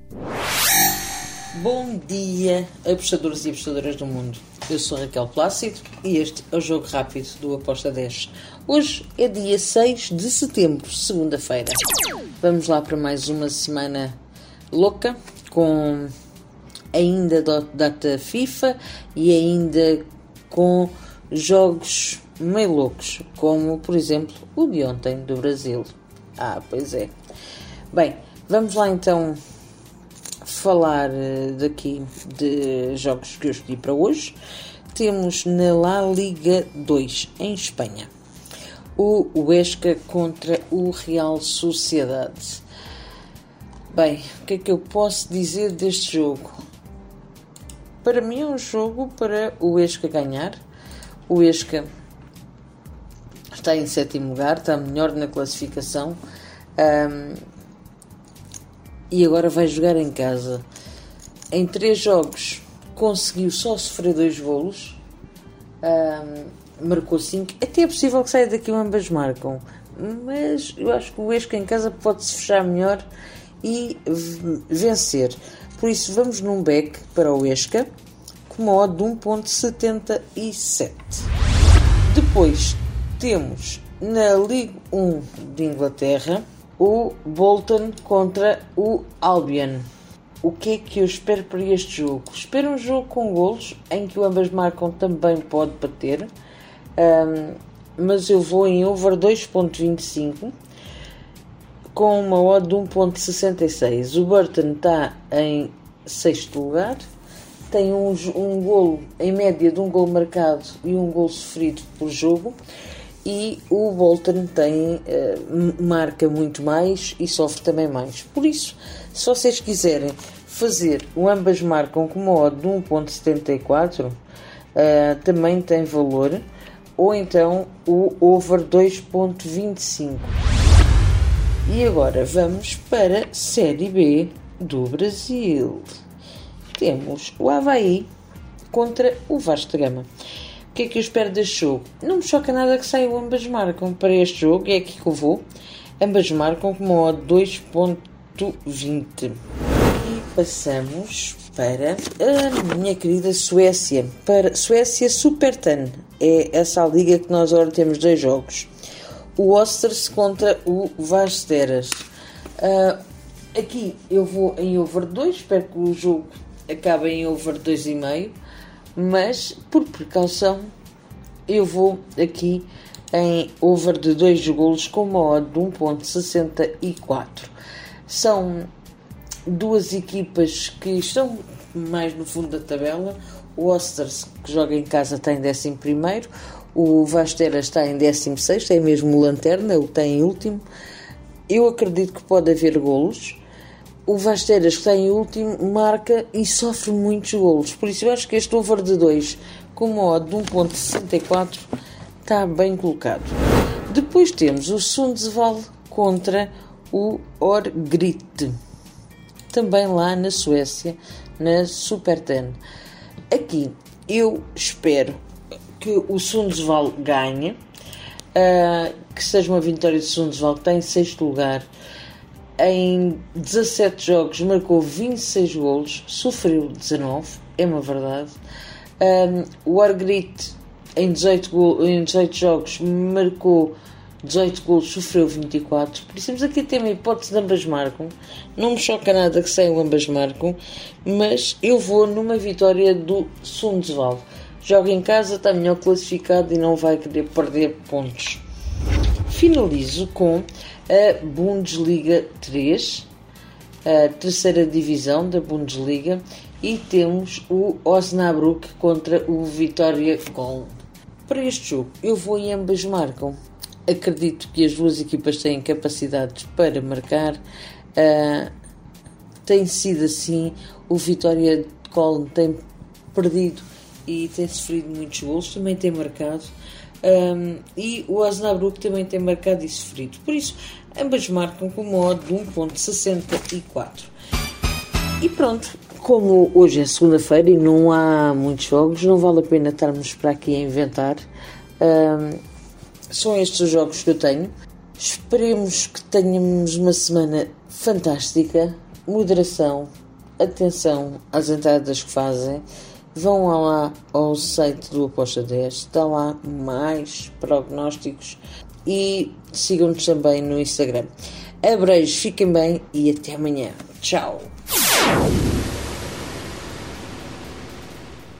Bom dia, apostadores e apostadoras do mundo. Eu sou Raquel Plácido e este é o Jogo Rápido do Aposta 10. Hoje é dia 6 de setembro, segunda-feira. Vamos lá para mais uma semana louca, com ainda data FIFA e ainda com jogos meio loucos, como por exemplo o de ontem do Brasil. Pois é. Bem, vamos lá então falar daqui de jogos que eu escolhi para hoje. Temos na La Liga 2 em Espanha o Huesca contra o Real Sociedade. Bem, o que é que eu posso dizer deste jogo? Para mim é um jogo para o Huesca ganhar. O Huesca está em sétimo lugar, está melhor na classificação. E agora vai jogar em casa. Em 3 jogos conseguiu só sofrer 2 golos, marcou 5. Até é possível que saia daqui ambas marcam, mas eu acho que o Huesca em casa pode-se fechar melhor e vencer. Por isso vamos num back para o Huesca com uma odd de 1.77. Depois temos na Liga 1 de Inglaterra o Bolton contra o Albion. O que é que eu espero para este jogo? Espero um jogo com golos, em que o ambas marcam também pode bater, mas eu vou em over 2.25 com uma odd de 1.66. O Bolton está em 6º lugar, tem um golo, em média de um golo marcado e um golo sofrido por jogo. E o Bolton marca muito mais e sofre também mais. Por isso, se vocês quiserem fazer o ambas marcam com uma odd de 1.74, também tem valor. Ou então o over 2.25. E agora vamos para a Série B do Brasil. Temos o Avaí contra o Vasco da Gama. O que é que eu espero deste jogo? Não me choca nada que saia o ambas marcam para este jogo, é aqui que eu vou. Ambas marcam com uma odd 2.20. E passamos para a minha querida Suécia. Para Suécia Superettan. É essa a liga que nós agora temos 2 jogos. O Osters contra o Vasteras. Aqui eu vou em over 2, espero que o jogo acabe em over 2,5. Mas, por precaução, eu vou aqui em over de 2 golos com uma odd de 1.64. São 2 equipas que estão mais no fundo da tabela. O Osters, que joga em casa, está em 11º. O Vasteras está em 16º, é mesmo o lanterna, ele está em último. Eu acredito que pode haver golos. O Vasteras, que está em último, marca e sofre muitos golos. Por isso eu acho que este over de 2 com uma odd de 1.64 está bem colocado. Depois temos o Sundsvall contra o Örgryte, também lá na Suécia, na Superettan. Aqui eu espero que o Sundsvall ganhe, que seja uma vitória do Sundsvall, que está em 6º lugar. Em 17 jogos marcou 26 golos, sofreu 19, é uma verdade. O Örgryte em 18 jogos marcou 18 golos, sofreu 24. Por isso temos aqui até uma hipótese de ambas marcam. Não me choca nada que saiam ambas marcam, mas eu vou numa vitória do Sundsvall. Joga em casa, está melhor classificado e não vai querer perder pontos. Finalizo com a Bundesliga 3, a 3ª divisão da Bundesliga, e temos o Osnabrück contra o Vitória Köln. Para este jogo eu vou em ambas marcam. Acredito que as 2 equipas têm capacidades para marcar. Tem sido assim. O Vitória Köln tem perdido e tem sofrido muitos golos, também tem marcado. E o Osnabrück também tem marcado e sofrido. Por isso, ambas marcam com uma odd de 1.64. E pronto, como hoje é segunda-feira e não há muitos jogos, não vale a pena estarmos para aqui a inventar. São estes os jogos que eu tenho. Esperemos que tenhamos uma semana fantástica, moderação, atenção às entradas que fazem. Vão lá ao site do Aposta 10, está lá mais prognósticos e sigam-nos também no Instagram. Abreijos, fiquem bem e até amanhã. Tchau!